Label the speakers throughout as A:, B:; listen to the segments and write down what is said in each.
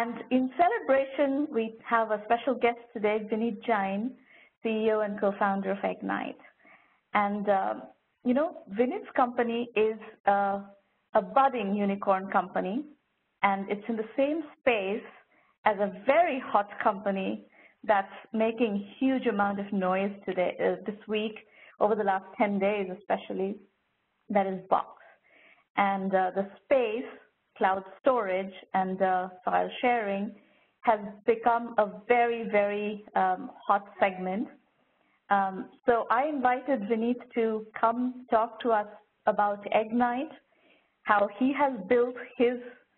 A: And in celebration, we have a special guest today, Vineet Jain, CEO and co-founder of Ignite. And, Vineet's company is a budding unicorn company, and it's in the same space as a very hot company that's making huge amount of noise today, this week, over the last 10 days especially, that is Box. And the space, cloud storage and file sharing, has become a very, very hot segment. So I invited Vineet to come talk to us about Ignite, how he has built his,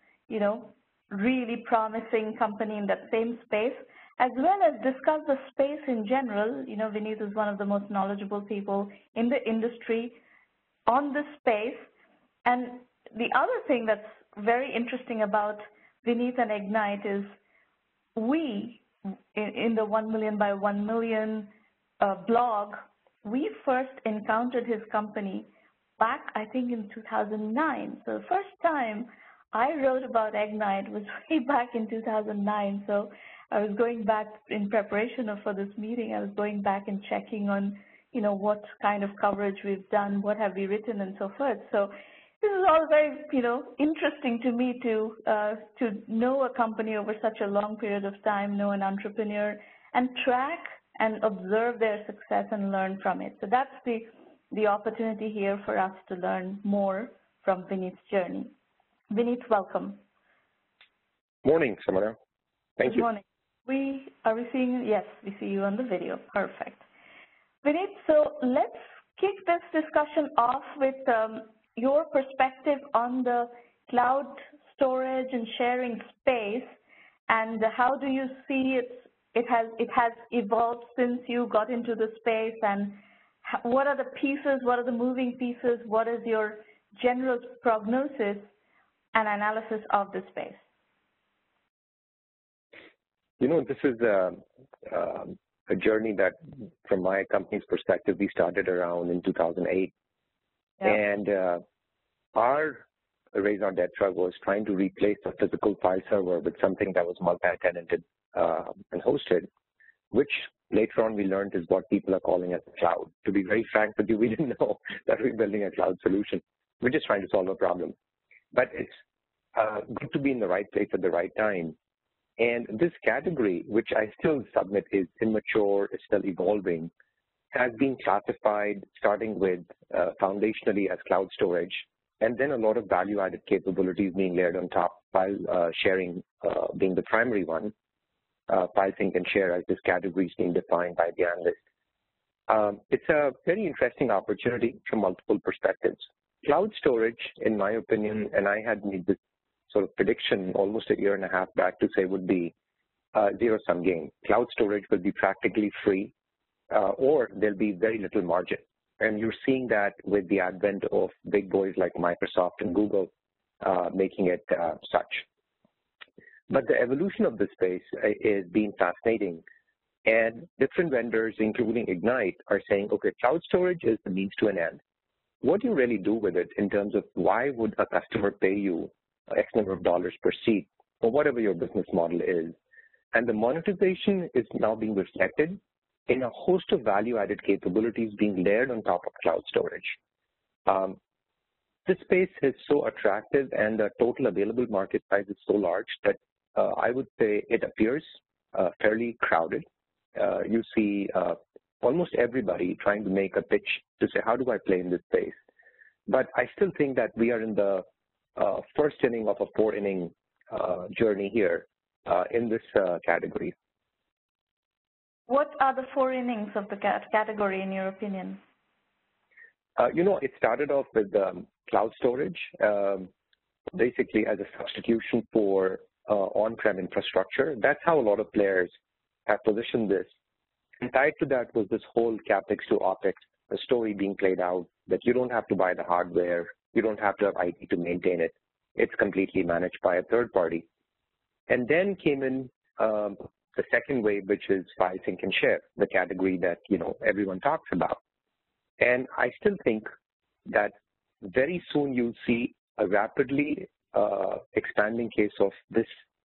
A: really promising company in that same space, as well as discuss the space in general. Vineet is one of the most knowledgeable people in the industry on this space. And the other thing that's very interesting about Vineet and Ignite is we, in the 1 million by 1 million blog, we first encountered his company back, I think, in 2009. So the first time I wrote about Ignite was way back in 2009. So I was going back in preparation for this meeting. I was going back and checking on, what kind of coverage we've done, what have we written, and so forth. So this is all very, interesting to me to know a company over such a long period of time, know an entrepreneur, and track and observe their success and learn from it. So that's the opportunity here for us to learn more from Vineet's journey. Vineet, welcome.
B: Morning, Samana. Thank you.
A: Good morning. Are we seeing you? Yes, we see you on the video. Perfect. Vineet, so let's kick this discussion off with your perspective on the cloud storage and sharing space, and how do you see it has evolved since you got into the space, and what are the pieces, what are the moving pieces, what is your general prognosis and analysis of the space?
B: This is a journey that, from my company's perspective, we started around in 2008. Yeah. And our raison d'etre was trying to replace a physical file server with something that was multi-tenanted and hosted, which later on we learned is what people are calling as the cloud. To be very frank with you, we didn't know that we were building a cloud solution. We're just trying to solve a problem. But it's good to be in the right place at the right time. And this category, which I still submit is immature, is still evolving, has been classified starting with foundationally as cloud storage, and then a lot of value-added capabilities being layered on top, file sharing being the primary one, file sync and share as this category is being defined by the analyst. It's a very interesting opportunity from multiple perspectives. Cloud storage, in my opinion, and I had made this sort of prediction almost a year and a half back to say would be zero-sum game. Cloud storage will be practically free, or there'll be very little margin. And you're seeing that with the advent of big boys like Microsoft and Google making it such. But the evolution of the space is being fascinating. And different vendors, including Ignite, are saying, okay, cloud storage is the means to an end. What do you really do with it in terms of why would a customer pay you X number of dollars per seat, or whatever your business model is? And the monetization is now being reflected in a host of value-added capabilities being layered on top of cloud storage. This space is so attractive, and the total available market size is so large that I would say it appears fairly crowded. You see almost everybody trying to make a pitch to say, how do I play in this space? But I still think that we are in the first inning of a 4-inning journey here in this category.
A: What are the 4 innings of the category, in your opinion?
B: It started off with cloud storage, basically as a substitution for on-prem infrastructure. That's how a lot of players have positioned this. And tied to that was this whole CapEx to OpEx, the story being played out, that you don't have to buy the hardware, you don't have to have IT to maintain it. It's completely managed by a third party. And then came in the second wave, which is file sync and share, the category that everyone talks about. And I still think that very soon you'll see a rapidly expanding case of this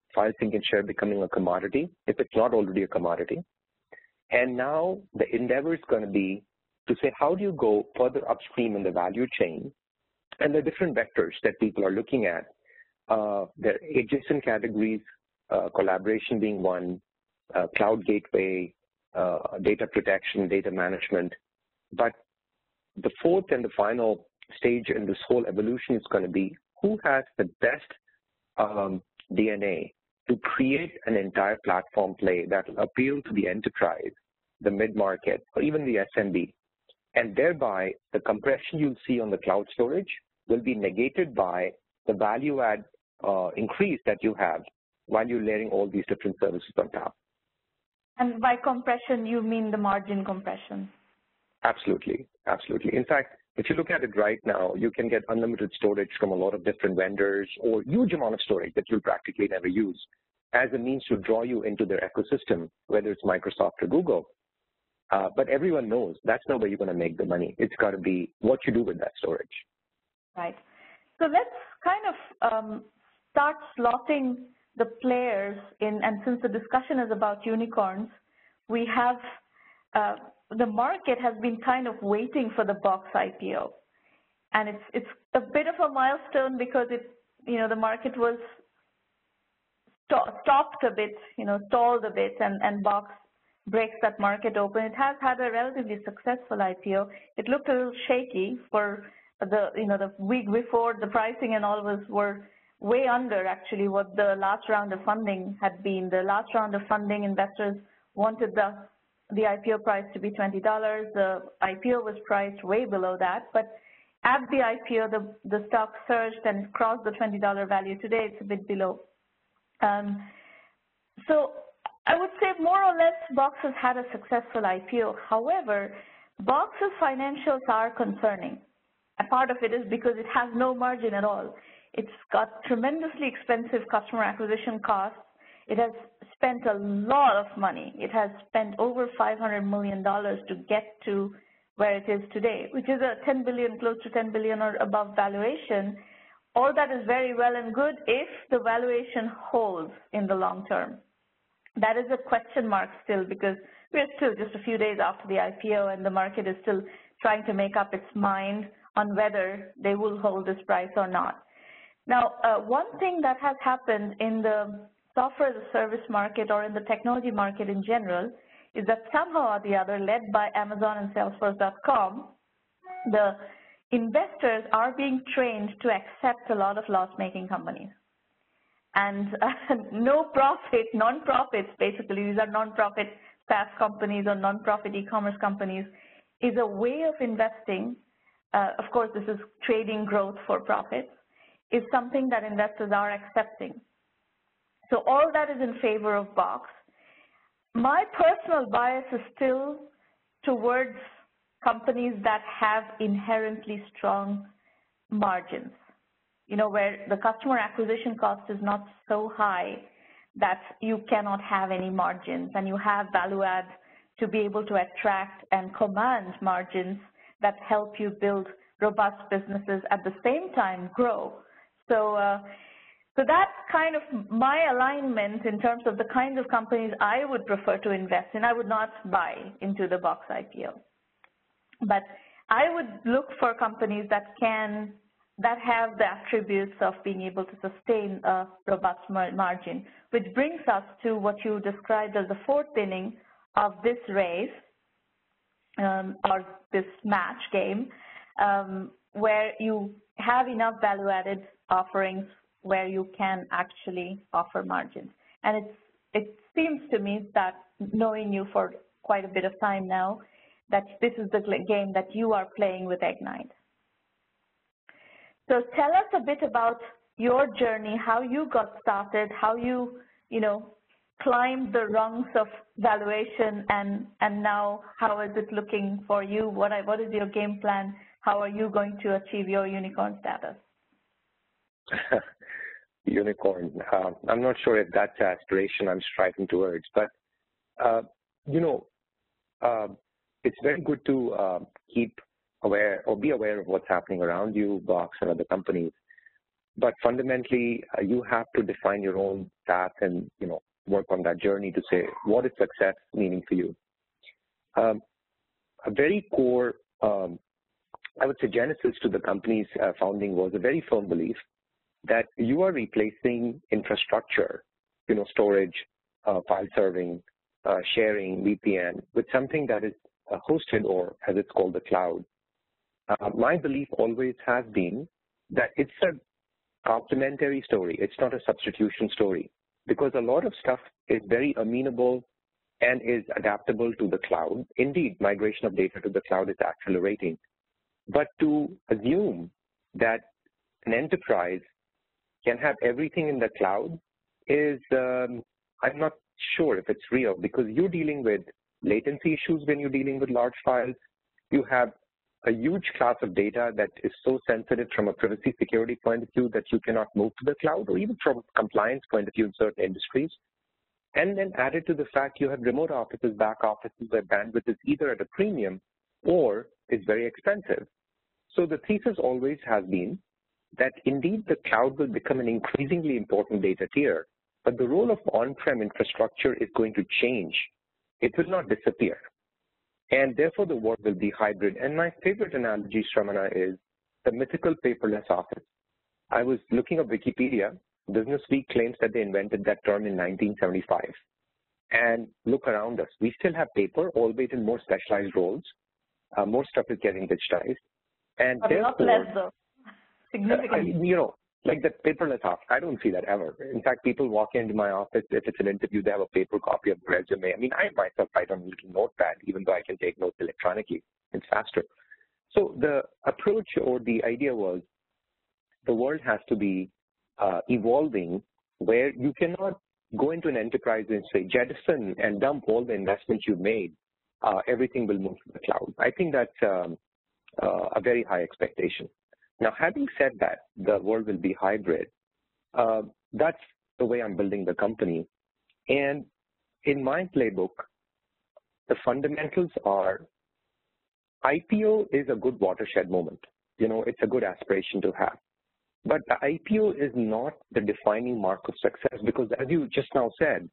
B: file sync and share becoming a commodity, if it's not already a commodity. And now the endeavor is going to be to say, how do you go further upstream in the value chain? And the different vectors that people are looking at, the adjacent categories, collaboration being one, cloud gateway, data protection, data management. But the fourth and the final stage in this whole evolution is going to be who has the best DNA to create an entire platform play that will appeal to the enterprise, the mid-market, or even the SMB. And thereby, the compression you'll see on the cloud storage will be negated by the value add increase that you have while you're layering all these different services on top.
A: And by compression, you mean the margin compression?
B: Absolutely, absolutely. In fact, if you look at it right now, you can get unlimited storage from a lot of different vendors or huge amount of storage that you'll practically never use as a means to draw you into their ecosystem, whether it's Microsoft or Google. But everyone knows that's not where you're going to make the money. It's got to be what you do with that storage.
A: Right. So let's kind of start slotting the players in, and since the discussion is about unicorns, we have the market has been kind of waiting for the Box IPO, and it's a bit of a milestone because the market was stopped a bit, stalled a bit, and Box breaks that market open. It has had a relatively successful IPO. It looked a little shaky for the week before. The pricing and all were way under actually what the last round of funding had been. The last round of funding, investors wanted the IPO price to be $20. The IPO was priced way below that, but at the IPO, the stock surged and crossed the $20 value. Today, it's a bit below. So I would say more or less Box has had a successful IPO. However, Box's financials are concerning. A part of it is because it has no margin at all. It's got tremendously expensive customer acquisition costs. It has spent a lot of money. It has spent over $500 million to get to where it is today, which is a $10 billion, close to $10 billion or above valuation. All that is very well and good if the valuation holds in the long term. That is a question mark still because we're still just a few days after the IPO and the market is still trying to make up its mind on whether they will hold this price or not. Now, one thing that has happened in the software as a service market or in the technology market in general is that somehow or the other, led by Amazon and Salesforce.com, the investors are being trained to accept a lot of loss-making companies. And no profit, non-profits, basically, these are non-profit SaaS companies or non-profit e-commerce companies, is a way of investing. Of course, this is trading growth for profits, is something that investors are accepting. So all that is in favor of Box. My personal bias is still towards companies that have inherently strong margins, where the customer acquisition cost is not so high that you cannot have any margins, and you have value add to be able to attract and command margins that help you build robust businesses at the same time grow. So that's kind of my alignment in terms of the kinds of companies I would prefer to invest in. I would not buy into the Box IPO. But I would look for companies that have the attributes of being able to sustain a robust margin, which brings us to what you described as the fourth inning of this race, or this match game, where you have enough value-added offerings where you can actually offer margins. And it seems to me that, knowing you for quite a bit of time now, that this is the game that you are playing with Egnyte. So tell us a bit about your journey, how you got started, how you, climbed the rungs of valuation, and now how is it looking for you? What is your game plan? How are you going to achieve your unicorn status?
B: Unicorn. I'm not sure if that's the aspiration I'm striving towards, but, it's very good to keep aware or be aware of what's happening around you, Box and other companies. but fundamentally, you have to define your own path and, work on that journey to say, what is success meaning for you? A very core, I would say, genesis to the company's founding was a very firm belief that you are replacing infrastructure, storage, file serving, sharing, VPN, with something that is hosted, or as it's called, the cloud. My belief always has been that it's a complementary story. It's not a substitution story, because a lot of stuff is very amenable and is adaptable to the cloud. Indeed, migration of data to the cloud is accelerating. But to assume that an enterprise can have everything in the cloud is, I'm not sure if it's real, because you're dealing with latency issues when you're dealing with large files. You have a huge class of data that is so sensitive from a privacy security point of view that you cannot move to the cloud, or even from a compliance point of view in certain industries. And then added to the fact you have remote offices, back offices, where bandwidth is either at a premium or is very expensive. So the thesis always has been that indeed the cloud will become an increasingly important data tier, but the role of on-prem infrastructure is going to change. It will not disappear. And therefore, the world will be hybrid. And my favorite analogy, Shramana, is the mythical paperless office. I was looking up Wikipedia. Business Week claims that they invented that term in 1975. And look around us. We still have paper, albeit in more specialized roles. More stuff is getting digitized. And
A: but
B: therefore,
A: not less, though. Significantly.
B: Like the paperless office, I don't see that ever. In fact, people walk into my office, if it's an interview, they have a paper copy of the resume. I mean, I myself write on a little notepad, even though I can take notes electronically. It's faster. So the approach, or the idea was, the world has to be evolving, where you cannot go into an enterprise and say, jettison and dump all the investments you've made. Everything will move to the cloud. I think that's a very high expectation. Now, having said that, the world will be hybrid. That's the way I'm building the company. And in my playbook, the fundamentals are, IPO is a good watershed moment. It's a good aspiration to have. But the IPO is not the defining mark of success, because as you just now said,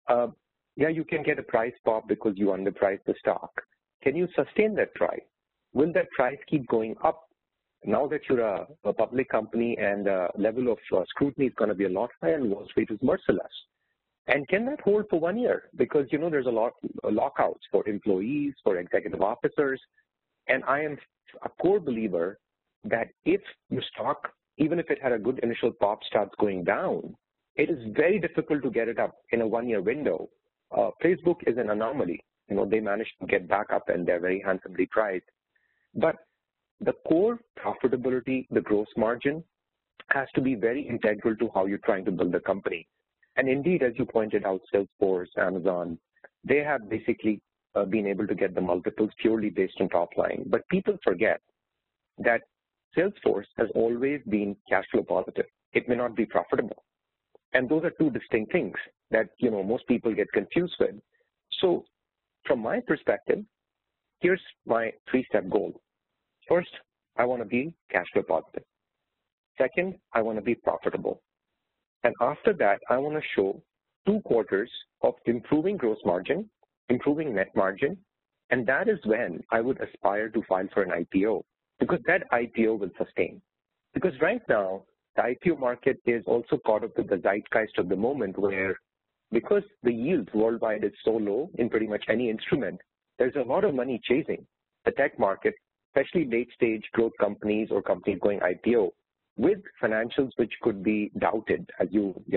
B: yeah, you can get a price pop because you underpriced the stock. Can you sustain that price? Will that price keep going up? Now that you're a public company, and the level of scrutiny is going to be a lot higher, and Wall Street is merciless. And can that hold for 1 year? Because, there's a lot of lockouts for employees, for executive officers. And I am a core believer that if your stock, even if it had a good initial pop, starts going down, it is very difficult to get it up in a 1 year window. Facebook is an anomaly. They managed to get back up, and they're very handsomely priced. But the core profitability, the gross margin, has to be very integral to how you're trying to build a company. And indeed, as you pointed out, Salesforce, Amazon, they have basically been able to get the multiples purely based on top line. But people forget that Salesforce has always been cash flow positive. It may not be profitable. And those are two distinct things that, most people get confused with. So from my perspective, here's my three-step goal. First, I want to be cash flow positive. Second, I want to be profitable. And after that, I want to show 2 quarters of improving gross margin, improving net margin, and that is when I would aspire to file for an IPO, because that IPO will sustain. Because right now, the IPO market is also caught up with the zeitgeist of the moment, where because the yield worldwide is so low in pretty much any instrument, there's a lot of money chasing the tech market, especially late-stage growth companies or companies going IPO with financials which could be doubted, as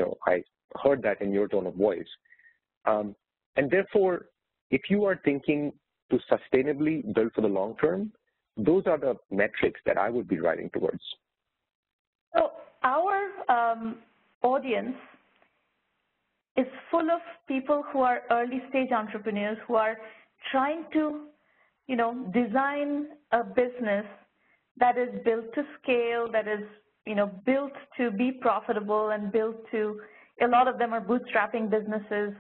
B: I heard that in your tone of voice. And therefore, if you are thinking to sustainably build for the long term, those are the metrics that I would be driving towards.
A: So our audience is full of people who are early-stage entrepreneurs who are trying to design a business that is built to scale, that is, built to be profitable, and built to, a lot of them are bootstrapping businesses,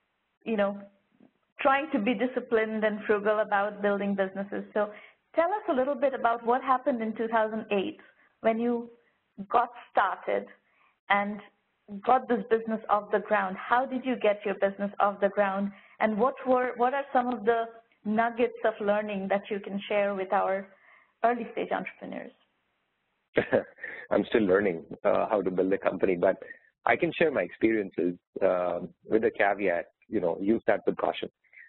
A: trying to be disciplined and frugal about building businesses. So tell us a little bit about what happened in 2008 when you got started and got this business off the ground? How did you get your business off the ground? And what are some of the nuggets of learning that you can share with our early stage entrepreneurs?
B: I'm still learning how to build a company, but I can share my experiences with a caveat, use that with caution.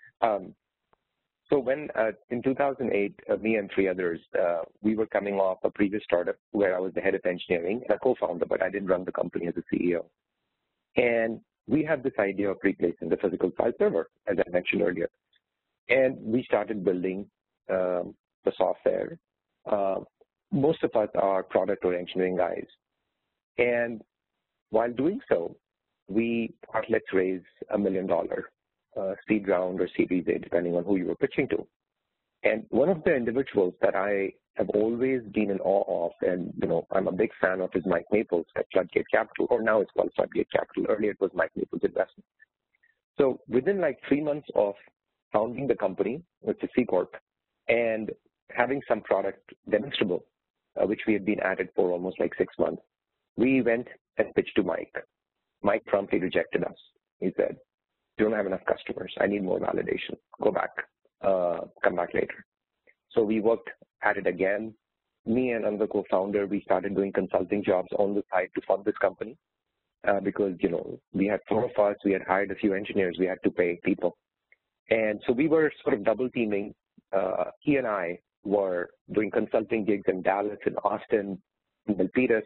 B: So when in 2008, me and 3 others, we were coming off a previous startup where I was the head of engineering and a co-founder, but I didn't run the company as a CEO. And we had this idea of replacing the physical file server, as I mentioned earlier. And we started building the software. Most of us are product or engineering guys. And while doing so, we thought, let's raise $1 million seed round or Series A, depending on who you were pitching to. And one of the individuals that I have always been in awe of, and I'm a big fan of, is Mike Maples at Floodgate Capital, or now it's called Floodgate Capital. Earlier it was Mike Maples Investment. So within like 3 months of founding the company, it's a C Corp, and having some product demonstrable, which we had been at it for almost like 6 months, we went and pitched to Mike. Mike promptly rejected us. He said, "You don't have enough customers. I need more validation. Go back. Come back later." So we worked at it again. Me and another co-founder, we started doing consulting jobs on the side to fund this company because, we had 4 of us. We had hired a few engineers. We had to pay people. And so we were sort of double teaming. He and I were doing consulting gigs in Dallas, in Austin, in Milpitas,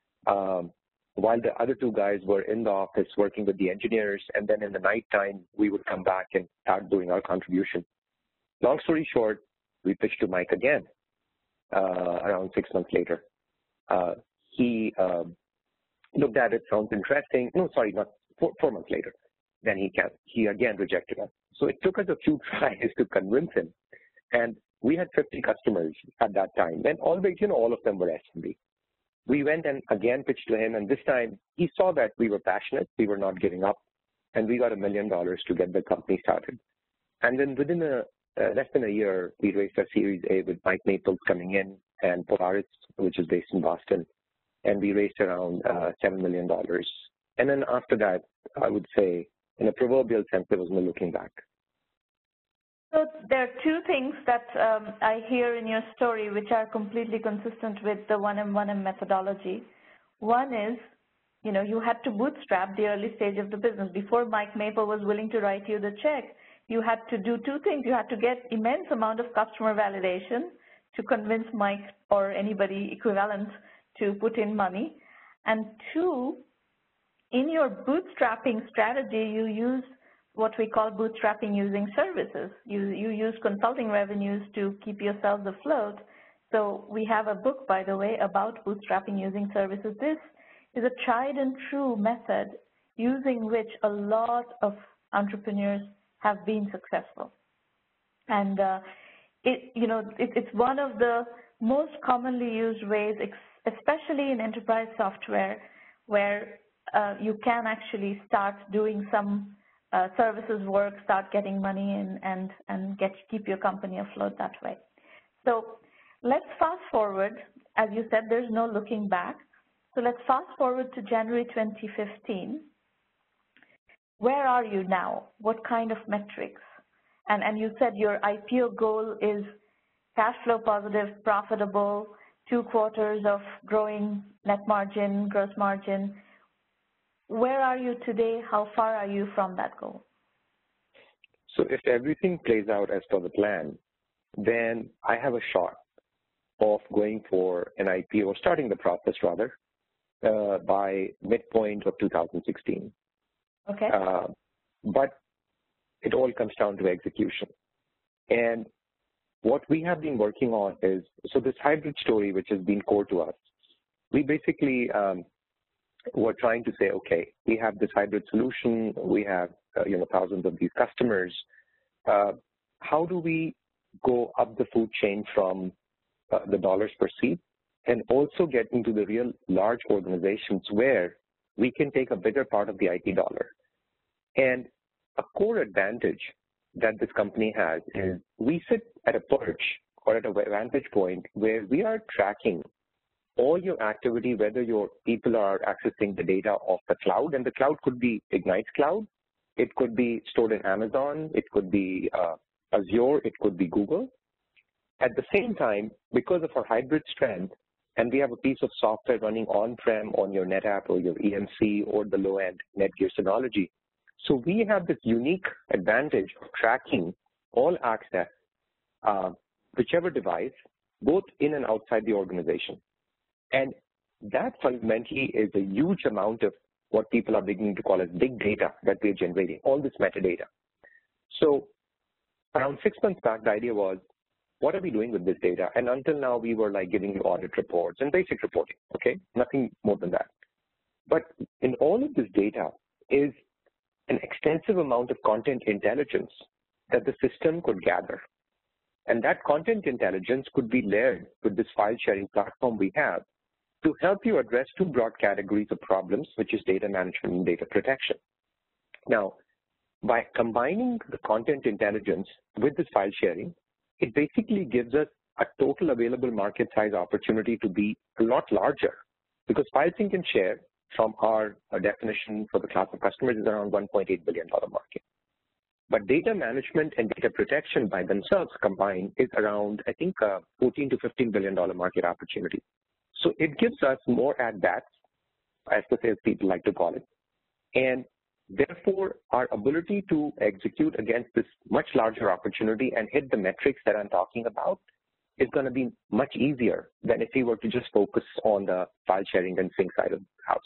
B: while the other 2 guys were in the office working with the engineers. And then in the nighttime, we would come back and start doing our contribution. Long story short, we pitched to Mike again around 6 months later. He looked at it, sounds interesting. No, sorry, not 4 months later. Then he again rejected us. So it took us a few tries to convince him. And we had 50 customers at that time. And always, all of them were SMB. We went and again pitched to him. And this time he saw that we were passionate. We were not giving up. And we got $1 million to get the company started. And then within less than a year, we raised our Series A with Mike Maples coming in and Polaris, which is based in Boston. And we raised around $7 million. And then after that, I would say, in a proverbial sense, there was no looking back.
A: So there are 2 things that I hear in your story which are completely consistent with the 1M methodology. One is, you had to bootstrap the early stage of the business. Before Mike Maple was willing to write you the check, you had to do 2 things. You had to get immense amount of customer validation to convince Mike or anybody equivalent to put in money. And 2, in your bootstrapping strategy, you use what we call bootstrapping using services. You use consulting revenues to keep yourselves afloat. So we have a book, by the way, about bootstrapping using services. This is a tried and true method using which a lot of entrepreneurs have been successful. And it's one of the most commonly used ways, especially in enterprise software, where you can actually start doing some services work, start getting money in, and keep your company afloat that way. So let's fast forward. As you said, there's no looking back. So let's fast forward to January 2015. Where are you now? What kind of metrics? And you said your IPO goal is cash flow positive, profitable, 2 quarters of growing net margin, gross margin. Where are you today? How far are you from that goal?
B: So if everything plays out as per the plan, then I have a shot of going for an IPO, or starting the process rather, by midpoint of 2016.
A: Okay.
B: But it all comes down to execution. And what we have been working on is, so this hybrid story, which has been core to us, we basically were trying to say, okay, we have this hybrid solution, we have thousands of these customers. How do we go up the food chain from the dollars per seat and also get into the real large organizations where we can take a bigger part of the IT dollar? And a core advantage that this company has is we sit at a perch or at a vantage point where we are tracking all your activity, whether your people are accessing the data of the cloud, and the cloud could be Ignite's cloud, it could be stored in Amazon, it could be Azure, it could be Google. At the same time, because of our hybrid strength, and we have a piece of software running on-prem on your NetApp or your EMC or the low-end Netgear Synology. So we have this unique advantage of tracking all access, whichever device, both in and outside the organization. And that fundamentally is a huge amount of what people are beginning to call as big data that we're generating, all this metadata. So around 6 months back, the idea was, what are we doing with this data? And until now, we were like giving you audit reports and basic reporting, okay? Nothing more than that. But in all of this data is an extensive amount of content intelligence that the system could gather. And that content intelligence could be layered with this file sharing platform we have to help you address two broad categories of problems, which is data management and data protection. Now, by combining the content intelligence with this file sharing, it basically gives us a total available market size opportunity to be a lot larger, because file sync and share from our definition for the class of customers is around $1.8 billion market. But data management and data protection by themselves combined is around, I think, $14 to $15 billion market opportunity. So it gives us more at-bats, as the sales people like to call it, and therefore, our ability to execute against this much larger opportunity and hit the metrics that I'm talking about is going to be much easier than if we were to just focus on the file sharing and sync side of the house.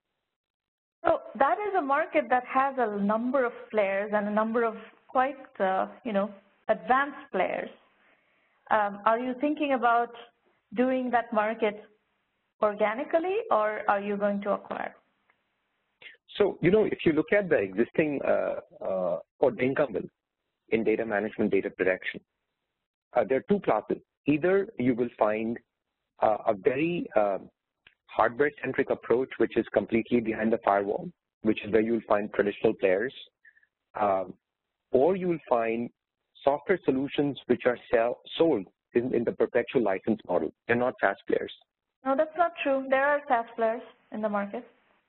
A: So that is a market that has a number of players and a number of quite, advanced players. Are you thinking about doing that market organically, or are you going to acquire?
B: So, if you look at the existing or the incumbents in data management, data protection, there are two classes. Either you will find a very hardware-centric approach, which is completely behind the firewall, which is where you'll find traditional players, or you will find software solutions which are sold in the perpetual license model. They're not SaaS players.
A: No, that's not true. There are SaaS players in the market.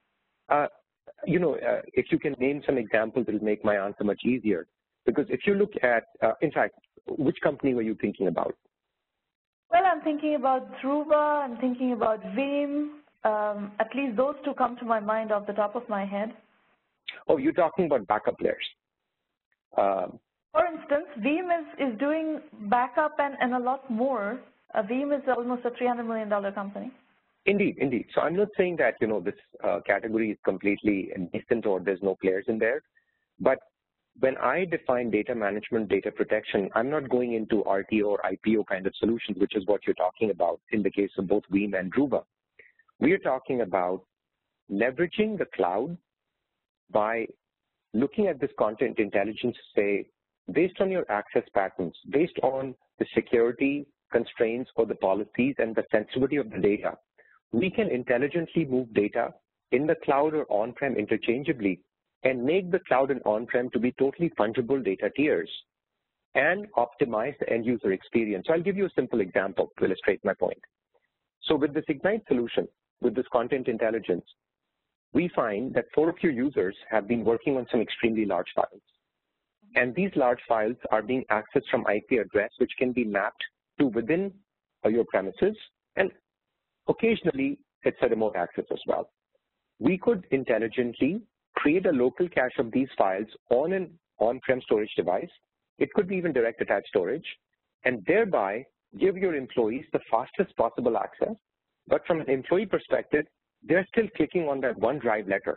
B: If you can name some examples, it'll make my answer much easier. Because if you look at, in fact, which company were you thinking about?
A: Well, I'm thinking about Druva, I'm thinking about Veeam. At least those two come to my mind off the top of my head.
B: Oh, you're talking about backup players.
A: For instance, Veeam is doing backup and a lot more. Veeam is almost a $300 million company.
B: Indeed, indeed. So I'm not saying that, this category is completely nascent or there's no players in there. But when I define data management, data protection, I'm not going into RTO or IPO kind of solutions, which is what you're talking about in the case of both Veeam and Druva. We are talking about leveraging the cloud by looking at this content intelligence to say, based on your access patterns, based on the security constraints or the policies and the sensitivity of the data, we can intelligently move data in the cloud or on-prem interchangeably and make the cloud and on-prem to be totally fungible data tiers and optimize the end user experience. So I'll give you a simple example to illustrate my point. So with this Ignite solution, with this content intelligence, we find that 4 of your users have been working on some extremely large files. And these large files are being accessed from IP address, which can be mapped to within your premises, and occasionally it's a remote access as well. We could intelligently create a local cache of these files on an on-prem storage device. It could be even direct attached storage, and thereby give your employees the fastest possible access. But from an employee perspective, they're still clicking on that OneDrive letter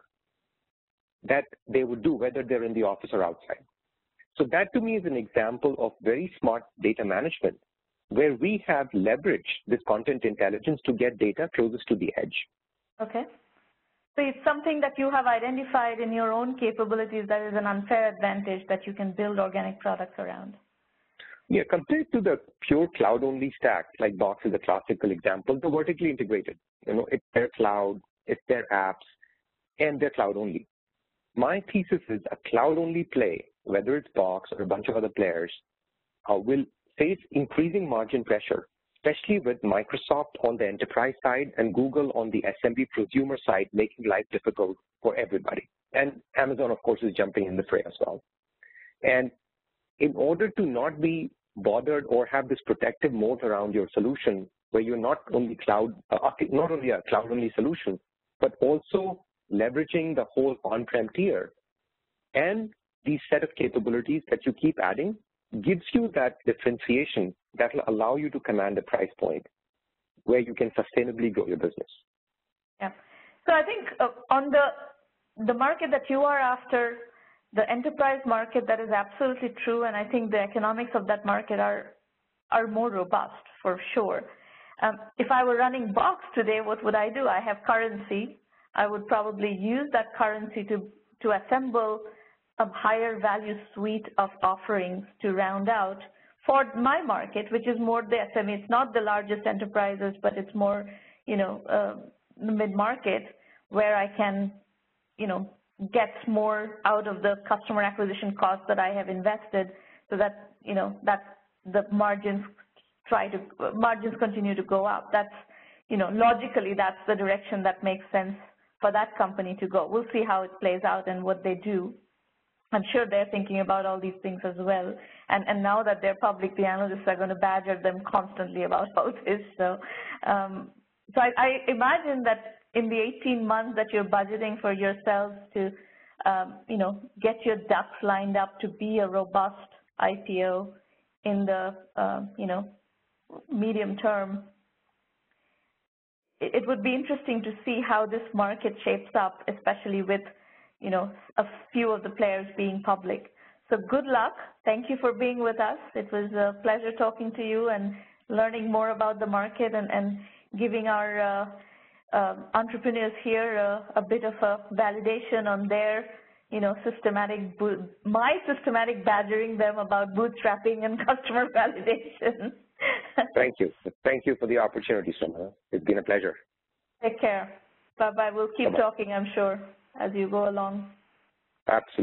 B: that they would do whether they're in the office or outside. So that to me is an example of very smart data management, where we have leveraged this content intelligence to get data closest to the edge.
A: Okay. So it's something that you have identified in your own capabilities that is an unfair advantage that you can build organic products around.
B: Yeah, compared to the pure cloud-only stack, like Box is a classical example, they're vertically integrated. It's their cloud, it's their apps, and they're cloud-only. My thesis is a cloud-only play, whether it's Box or a bunch of other players, will face increasing margin pressure especially with Microsoft on the enterprise side and Google on the SMB prosumer side, making life difficult for everybody. And Amazon, of course, is jumping in the fray as well. And in order to not be bothered or have this protective moat around your solution, where you're not only not only a cloud-only solution, but also leveraging the whole on-prem tier, and these set of capabilities that you keep adding gives you that differentiation that will allow you to command a price point where you can sustainably grow your business.
A: Yeah. So I think on the market that you are after, the enterprise market, that is absolutely true, and I think the economics of that market are more robust for sure. If I were running Box today, what would I do? I have currency. I would probably use that currency to assemble a higher value suite of offerings to round out for my market, which is more the SME. It's not the largest enterprises, but it's more, the mid-market, where I can, get more out of the customer acquisition cost that I have invested, so that, that the margins continue to go up. That's, logically, that's the direction that makes sense for that company to go. We'll see how it plays out and what they do. I'm sure they're thinking about all these things as well. And now that they're public, the analysts are going to badger them constantly about all this. So, so I imagine that in the 18 months that you're budgeting for yourselves to, get your ducks lined up to be a robust IPO in the, medium term, it would be interesting to see how this market shapes up, especially with, a few of the players being public. So good luck. Thank you for being with us. It was a pleasure talking to you and learning more about the market and giving our entrepreneurs here a bit of a validation on their, my systematic badgering them about bootstrapping and customer validation.
B: Thank you. Thank you for the opportunity, Samara. It's been a pleasure.
A: Take care. Bye-bye. We'll keep talking, I'm sure, as you go along.
B: Absolutely.